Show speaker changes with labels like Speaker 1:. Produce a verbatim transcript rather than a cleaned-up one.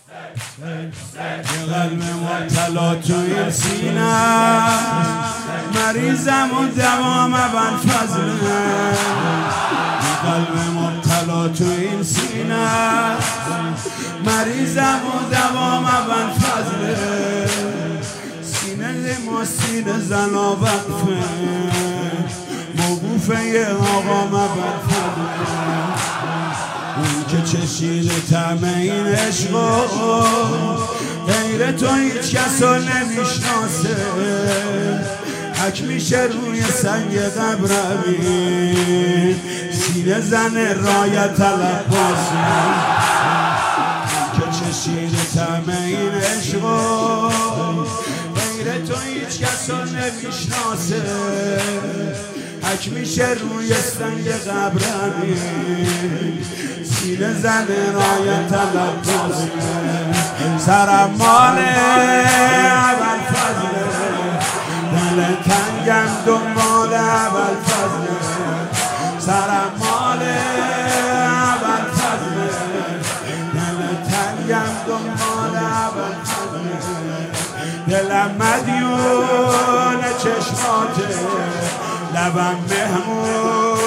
Speaker 1: یه قلب مبتلا تو این سینه، مریضم و دوام ابوالفضله. یه قلب مبتلا تو این سینه، مریضم و دوام ابوالفضله. سینه ما سینه زن و وقفه، موقوفه آقا ابوالفضله. اون که چشیده طعم این عشقا، غیر تو هیچ کس رو نمیشناسه. حک میشه روی سنگ قبر امین، سینه زن رایت طلب بازی. اون که چشیده طعم این عشقا، غیر تو هیچ کس رو نمیشناسه. حک میشه روی سنگ قبر امین، سینه زن رایت طلب بازی. سرم مال ابوالفضله، دل تنگم دنبال ابوالفضله. سرم مال ابوالفضله، دل تنگم دنبال ابوالفضله. دلم مدیون چشماته، لبم مهمون